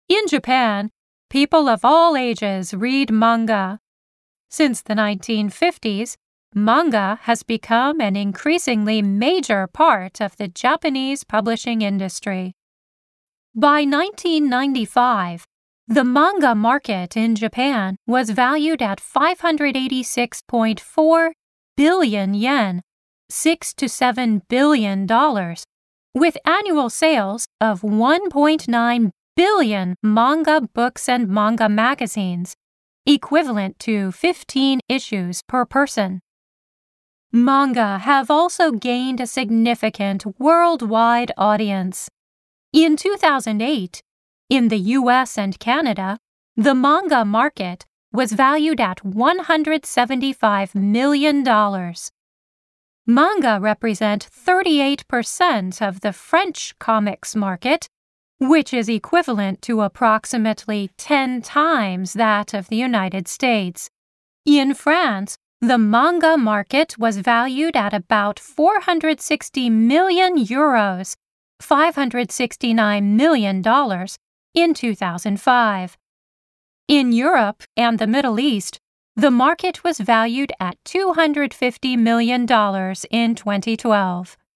In Japan, people of all ages read manga. Since the 1950s, manga has become an increasingly major part of the Japanese publishing industry. By 1995, the manga market in Japan was valued at 586.4 billion yen, $6 to $7 billion, with annual sales of 1.9 billion manga books and manga magazines, equivalent to 15 issues per person. Manga have also gained a significant worldwide audience. In 2008, in the US and Canada, the manga market was valued at $175 million. Manga represent 38% of the French comics market, which is equivalent to approximately 10 times that of the United States. In France, the manga market was valued at about 460 million euros, $569 million, in 2005. In Europe and the Middle East, the market was valued at $250 million in 2012.